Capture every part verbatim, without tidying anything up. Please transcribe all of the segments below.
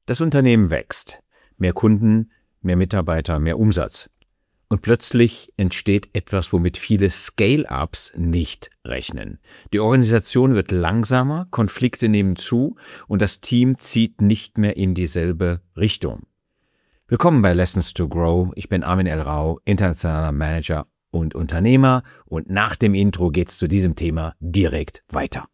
Das Unternehmen wächst. Mehr Kunden, mehr Mitarbeiter, mehr Umsatz. Und plötzlich entsteht etwas, womit viele Scale-Ups nicht rechnen. Die Organisation wird langsamer, Konflikte nehmen zu und das Team zieht nicht mehr in dieselbe Richtung. Willkommen bei Lessons to Grow. Ich bin Armin L. Rau, internationaler Manager und Unternehmer, und nach dem Intro geht's zu diesem Thema direkt weiter.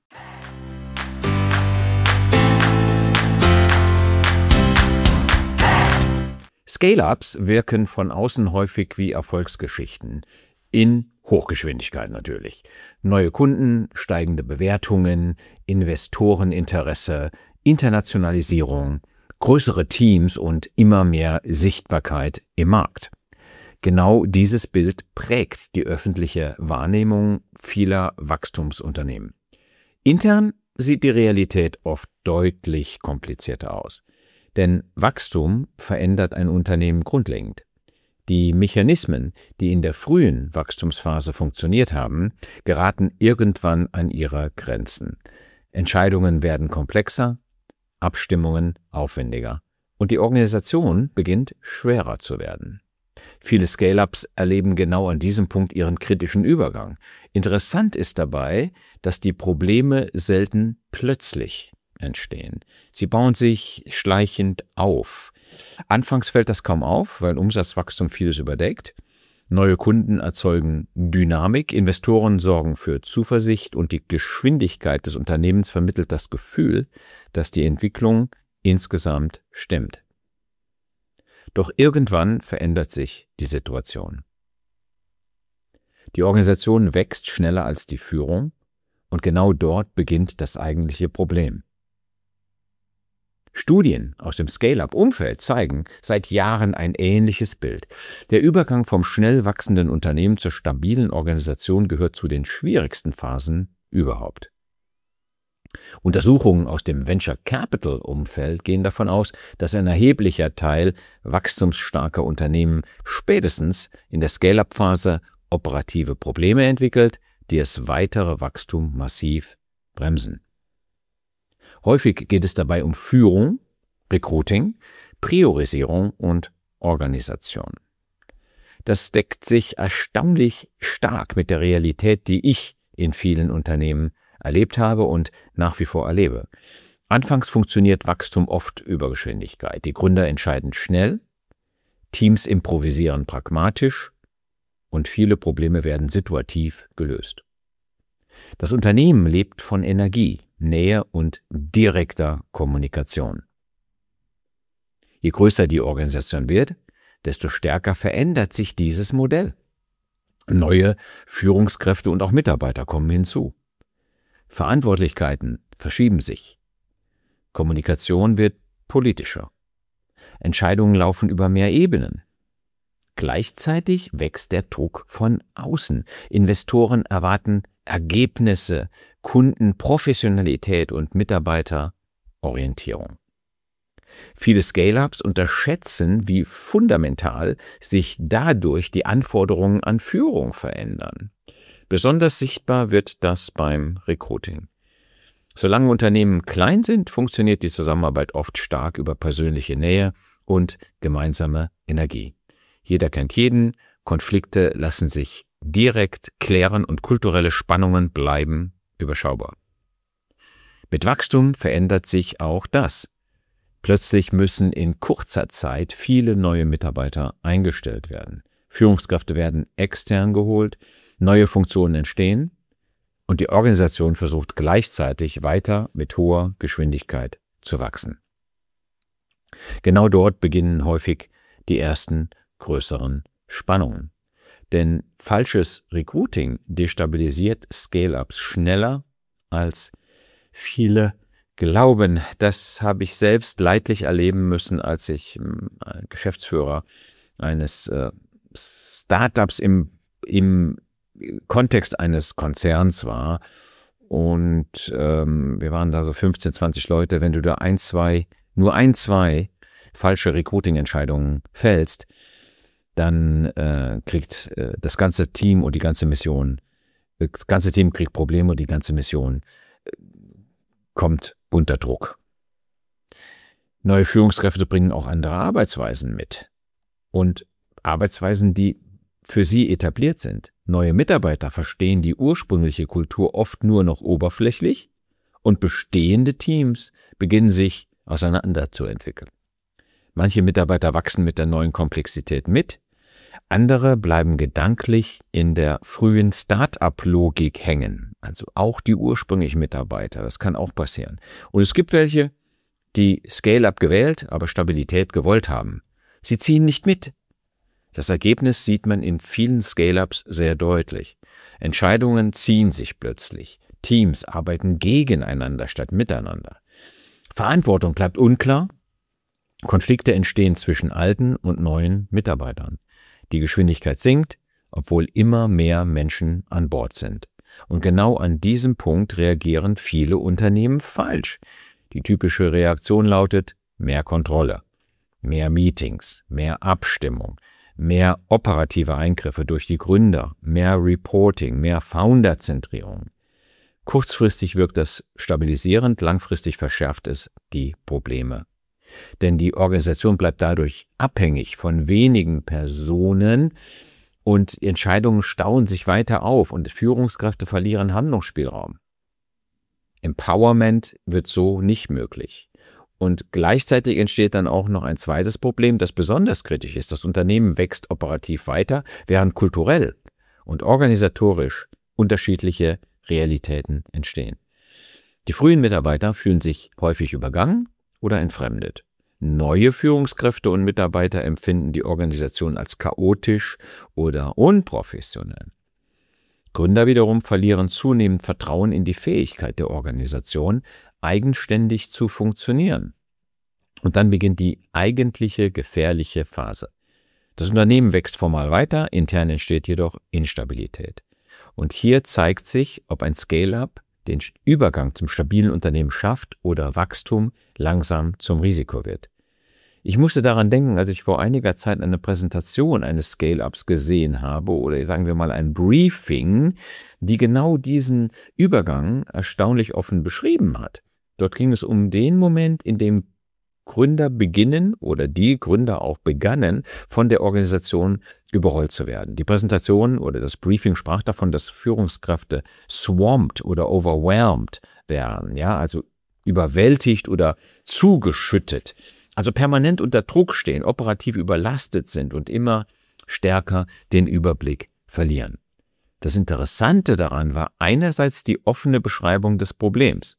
Scale-Ups wirken von außen häufig wie Erfolgsgeschichten. In Hochgeschwindigkeit natürlich. Neue Kunden, steigende Bewertungen, Investoreninteresse, Internationalisierung, größere Teams und immer mehr Sichtbarkeit im Markt. Genau dieses Bild prägt die öffentliche Wahrnehmung vieler Wachstumsunternehmen. Intern sieht die Realität oft deutlich komplizierter aus. Denn Wachstum verändert ein Unternehmen grundlegend. Die Mechanismen, die in der frühen Wachstumsphase funktioniert haben, geraten irgendwann an ihre Grenzen. Entscheidungen werden komplexer, Abstimmungen aufwendiger und die Organisation beginnt schwerer zu werden. Viele Scale-Ups erleben genau an diesem Punkt ihren kritischen Übergang. Interessant ist dabei, dass die Probleme selten plötzlich entstehen. Sie bauen sich schleichend auf. Anfangs fällt das kaum auf, weil Umsatzwachstum vieles überdeckt. Neue Kunden erzeugen Dynamik, Investoren sorgen für Zuversicht und die Geschwindigkeit des Unternehmens vermittelt das Gefühl, dass die Entwicklung insgesamt stimmt. Doch irgendwann verändert sich die Situation. Die Organisation wächst schneller als die Führung und genau dort beginnt das eigentliche Problem. Studien aus dem Scale-up-Umfeld zeigen seit Jahren ein ähnliches Bild. Der Übergang vom schnell wachsenden Unternehmen zur stabilen Organisation gehört zu den schwierigsten Phasen überhaupt. Untersuchungen aus dem Venture-Capital-Umfeld gehen davon aus, dass ein erheblicher Teil wachstumsstarker Unternehmen spätestens in der Scale-up-Phase operative Probleme entwickelt, die das weitere Wachstum massiv bremsen. Häufig geht es dabei um Führung, Recruiting, Priorisierung und Organisation. Das deckt sich erstaunlich stark mit der Realität, die ich in vielen Unternehmen erlebt habe und nach wie vor erlebe. Anfangs funktioniert Wachstum oft über Geschwindigkeit. Die Gründer entscheiden schnell, Teams improvisieren pragmatisch und viele Probleme werden situativ gelöst. Das Unternehmen lebt von Energie, Nähe und direkter Kommunikation. Je größer die Organisation wird, desto stärker verändert sich dieses Modell. Neue Führungskräfte und auch Mitarbeiter kommen hinzu. Verantwortlichkeiten verschieben sich. Kommunikation wird politischer. Entscheidungen laufen über mehr Ebenen. Gleichzeitig wächst der Druck von außen. Investoren erwarten Ergebnisse, Kundenprofessionalität und Mitarbeiterorientierung. Viele Scale-Ups unterschätzen, wie fundamental sich dadurch die Anforderungen an Führung verändern. Besonders sichtbar wird das beim Recruiting. Solange Unternehmen klein sind, funktioniert die Zusammenarbeit oft stark über persönliche Nähe und gemeinsame Energie. Jeder kennt jeden, Konflikte lassen sich direkt klären und kulturelle Spannungen bleiben überschaubar. Mit Wachstum verändert sich auch das. Plötzlich müssen in kurzer Zeit viele neue Mitarbeiter eingestellt werden. Führungskräfte werden extern geholt, neue Funktionen entstehen und die Organisation versucht gleichzeitig weiter mit hoher Geschwindigkeit zu wachsen. Genau dort beginnen häufig die ersten größeren Spannungen. Denn falsches Recruiting destabilisiert Scale-Ups schneller, als viele glauben. Das habe ich selbst leidlich erleben müssen, als ich äh, Geschäftsführer eines äh, Startups im, im Kontext eines Konzerns war. Und ähm, wir waren da so fünfzehn, zwanzig Leute. Wenn du da ein, zwei, nur ein, zwei falsche Recruiting-Entscheidungen fällst, dann äh, kriegt äh, das ganze Team und die ganze Mission, äh, das ganze Team kriegt Probleme und die ganze Mission äh, kommt unter Druck. Neue Führungskräfte bringen auch andere Arbeitsweisen mit und Arbeitsweisen, die für sie etabliert sind. Neue Mitarbeiter verstehen die ursprüngliche Kultur oft nur noch oberflächlich und bestehende Teams beginnen sich auseinanderzuentwickeln. Manche Mitarbeiter wachsen mit der neuen Komplexität mit, andere bleiben gedanklich in der frühen Start-up-Logik hängen, also auch die ursprünglichen Mitarbeiter, das kann auch passieren. Und es gibt welche, die Scale-up gewählt, aber Stabilität gewollt haben. Sie ziehen nicht mit. Das Ergebnis sieht man in vielen Scale-ups sehr deutlich. Entscheidungen ziehen sich plötzlich. Teams arbeiten gegeneinander statt miteinander. Verantwortung bleibt unklar. Konflikte entstehen zwischen alten und neuen Mitarbeitern. Die Geschwindigkeit sinkt, obwohl immer mehr Menschen an Bord sind. Und genau an diesem Punkt reagieren viele Unternehmen falsch. Die typische Reaktion lautet mehr Kontrolle, mehr Meetings, mehr Abstimmung, mehr operative Eingriffe durch die Gründer, mehr Reporting, mehr Founder-Zentrierung. Kurzfristig wirkt das stabilisierend, langfristig verschärft es die Probleme. Denn die Organisation bleibt dadurch abhängig von wenigen Personen und Entscheidungen stauen sich weiter auf und Führungskräfte verlieren Handlungsspielraum. Empowerment wird so nicht möglich. Und gleichzeitig entsteht dann auch noch ein zweites Problem, das besonders kritisch ist. Das Unternehmen wächst operativ weiter, während kulturell und organisatorisch unterschiedliche Realitäten entstehen. Die frühen Mitarbeiter fühlen sich häufig übergangen oder entfremdet. Neue Führungskräfte und Mitarbeiter empfinden die Organisation als chaotisch oder unprofessionell. Gründer wiederum verlieren zunehmend Vertrauen in die Fähigkeit der Organisation, eigenständig zu funktionieren. Und dann beginnt die eigentliche gefährliche Phase. Das Unternehmen wächst formal weiter, intern entsteht jedoch Instabilität. Und hier zeigt sich, ob ein Scale-up den Übergang zum stabilen Unternehmen schafft oder Wachstum langsam zum Risiko wird. Ich musste daran denken, als ich vor einiger Zeit eine Präsentation eines Scale-ups gesehen habe oder sagen wir mal ein Briefing, die genau diesen Übergang erstaunlich offen beschrieben hat. Dort ging es um den Moment, in dem Gründer beginnen oder die Gründer auch begannen, von der Organisation überrollt zu werden. Die Präsentation oder das Briefing sprach davon, dass Führungskräfte swamped oder overwhelmed werden, ja, also überwältigt oder zugeschüttet, also permanent unter Druck stehen, operativ überlastet sind und immer stärker den Überblick verlieren. Das Interessante daran war einerseits die offene Beschreibung des Problems.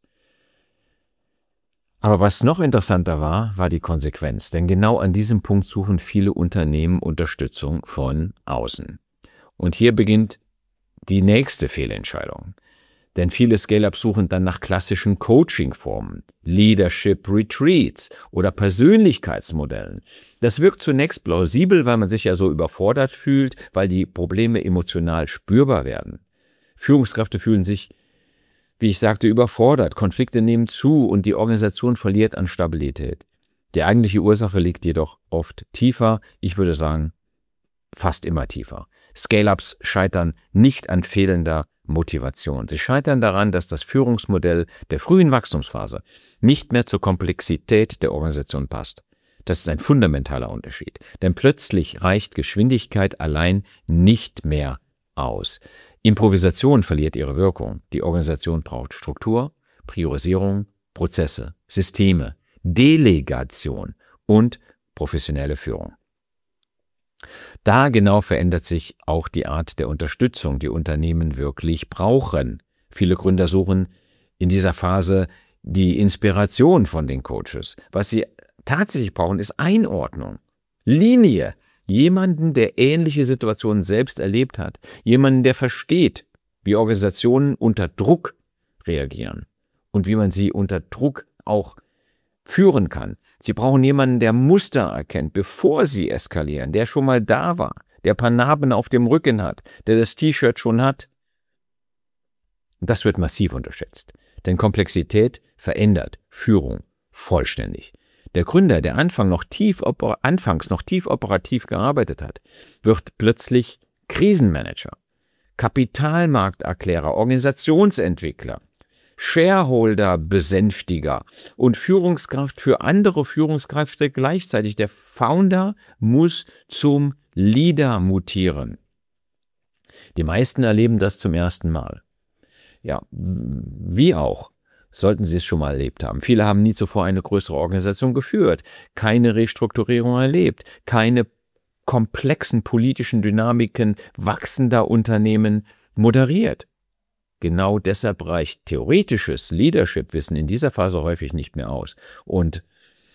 Aber was noch interessanter war, war die Konsequenz, denn genau an diesem Punkt suchen viele Unternehmen Unterstützung von außen. Und hier beginnt die nächste Fehlentscheidung. Denn viele Scale-ups suchen dann nach klassischen Coaching-Formen, Leadership Retreats oder Persönlichkeitsmodellen. Das wirkt zunächst plausibel, weil man sich ja so überfordert fühlt, weil die Probleme emotional spürbar werden. Führungskräfte fühlen sich, wie ich sagte, überfordert, Konflikte nehmen zu und die Organisation verliert an Stabilität. Die eigentliche Ursache liegt jedoch oft tiefer, ich würde sagen, fast immer tiefer. Scale-ups scheitern nicht an fehlender Motivation. Sie scheitern daran, dass das Führungsmodell der frühen Wachstumsphase nicht mehr zur Komplexität der Organisation passt. Das ist ein fundamentaler Unterschied, denn plötzlich reicht Geschwindigkeit allein nicht mehr aus. Improvisation verliert ihre Wirkung. Die Organisation braucht Struktur, Priorisierung, Prozesse, Systeme, Delegation und professionelle Führung. Da genau verändert sich auch die Art der Unterstützung, die Unternehmen wirklich brauchen. Viele Gründer suchen in dieser Phase die Inspiration von den Coaches. Was sie tatsächlich brauchen, ist Einordnung, Linie, jemanden, der ähnliche Situationen selbst erlebt hat, jemanden, der versteht, wie Organisationen unter Druck reagieren und wie man sie unter Druck auch führen kann. Sie brauchen jemanden, der Muster erkennt, bevor sie eskalieren, der schon mal da war, der ein paar Narben auf dem Rücken hat, der das T-Shirt schon hat. Das wird massiv unterschätzt, denn Komplexität verändert Führung vollständig. Der Gründer, der Anfang noch tief, anfangs noch tief operativ gearbeitet hat, wird plötzlich Krisenmanager, Kapitalmarkterklärer, Organisationsentwickler. Shareholder-Besänftiger und Führungskraft für andere Führungskräfte gleichzeitig. Der Founder muss zum Leader mutieren. Die meisten erleben das zum ersten Mal. Ja, wie auch, sollten sie es schon mal erlebt haben. Viele haben nie zuvor eine größere Organisation geführt, keine Restrukturierung erlebt, keine komplexen politischen Dynamiken wachsender Unternehmen moderiert. Genau deshalb reicht theoretisches Leadership-Wissen in dieser Phase häufig nicht mehr aus. Und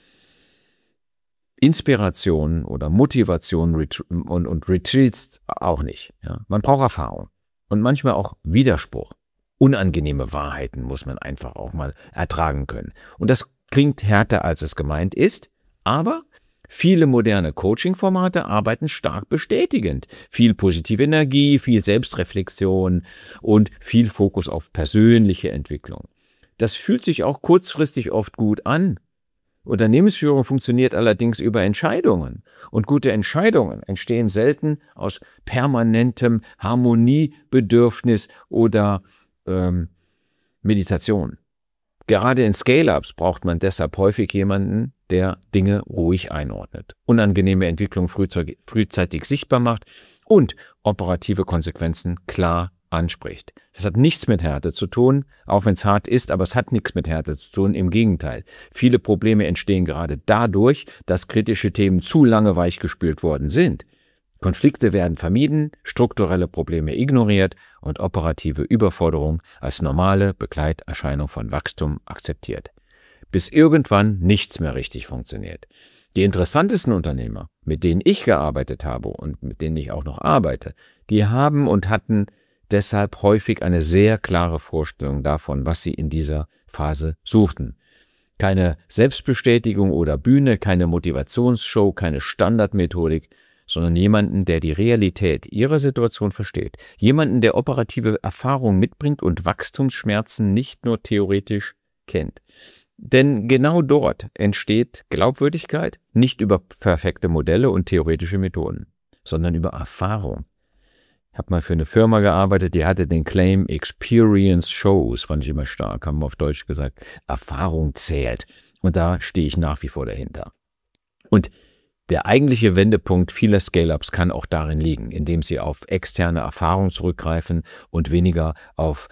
Inspiration oder Motivation und, und Retreats auch nicht. Ja. Man braucht Erfahrung und manchmal auch Widerspruch. Unangenehme Wahrheiten muss man einfach auch mal ertragen können. Und das klingt härter, als es gemeint ist, aber viele moderne Coaching-Formate arbeiten stark bestätigend. Viel positive Energie, viel Selbstreflexion und viel Fokus auf persönliche Entwicklung. Das fühlt sich auch kurzfristig oft gut an. Unternehmensführung funktioniert allerdings über Entscheidungen. Und gute Entscheidungen entstehen selten aus permanentem Harmoniebedürfnis oder ähm, Meditation. Gerade in Scale-Ups braucht man deshalb häufig jemanden, der Dinge ruhig einordnet, unangenehme Entwicklung frühzeitig sichtbar macht und operative Konsequenzen klar anspricht. Das hat nichts mit Härte zu tun, auch wenn es hart ist, aber es hat nichts mit Härte zu tun, im Gegenteil. Viele Probleme entstehen gerade dadurch, dass kritische Themen zu lange weichgespült worden sind. Konflikte werden vermieden, strukturelle Probleme ignoriert und operative Überforderung als normale Begleiterscheinung von Wachstum akzeptiert. Bis irgendwann nichts mehr richtig funktioniert. Die interessantesten Unternehmer, mit denen ich gearbeitet habe und mit denen ich auch noch arbeite, die haben und hatten deshalb häufig eine sehr klare Vorstellung davon, was sie in dieser Phase suchten. Keine Selbstbestätigung oder Bühne, keine Motivationsshow, keine Standardmethodik, sondern jemanden, der die Realität ihrer Situation versteht. Jemanden, der operative Erfahrung mitbringt und Wachstumsschmerzen nicht nur theoretisch kennt. Denn genau dort entsteht Glaubwürdigkeit nicht über perfekte Modelle und theoretische Methoden, sondern über Erfahrung. Ich habe mal für eine Firma gearbeitet, die hatte den Claim Experience Shows, fand ich immer stark, haben wir auf Deutsch gesagt, Erfahrung zählt. Und da stehe ich nach wie vor dahinter. Und der eigentliche Wendepunkt vieler Scale-Ups kann auch darin liegen, indem sie auf externe Erfahrung zurückgreifen und weniger auf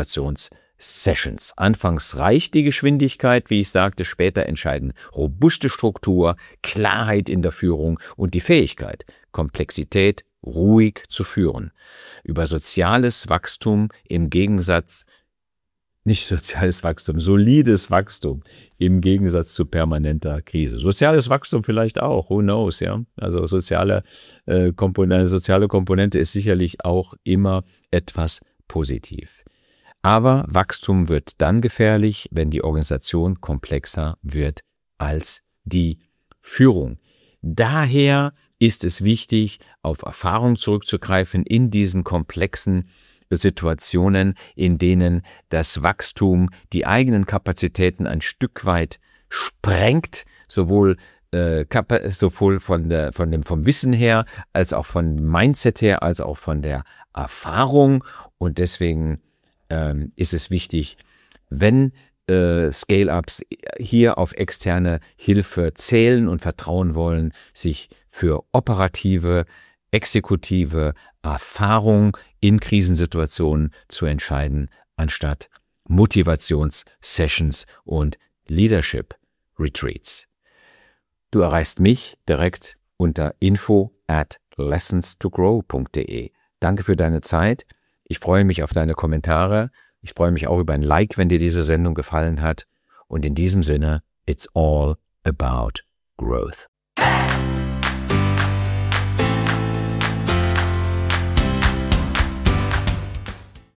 Motivationssessions. Anfangs reicht die Geschwindigkeit, wie ich sagte, später entscheiden robuste Struktur, Klarheit in der Führung und die Fähigkeit, Komplexität ruhig zu führen. Über soziales Wachstum im Gegensatz Nicht soziales Wachstum, solides Wachstum im Gegensatz zu permanenter Krise. Soziales Wachstum vielleicht auch, who knows, ja. Also soziale, äh, Komponente, eine soziale Komponente ist sicherlich auch immer etwas positiv. Aber Wachstum wird dann gefährlich, wenn die Organisation komplexer wird als die Führung. Daher ist es wichtig, auf Erfahrung zurückzugreifen in diesen komplexen Situationen, in denen das Wachstum die eigenen Kapazitäten ein Stück weit sprengt, sowohl, äh, sowohl von der, von dem, vom Wissen her, als auch von dem Mindset her, als auch von der Erfahrung. Und deswegen ähm, ist es wichtig, wenn äh, Scale-Ups hier auf externe Hilfe zählen und vertrauen wollen, sich für operative, exekutive Erfahrung in Krisensituationen zu entscheiden, anstatt Motivationssessions und Leadership-Retreats. Du erreichst mich direkt unter info at lessons to grow punkt de. Danke für deine Zeit. Ich freue mich auf deine Kommentare. Ich freue mich auch über ein Like, wenn dir diese Sendung gefallen hat. Und in diesem Sinne, it's all about growth.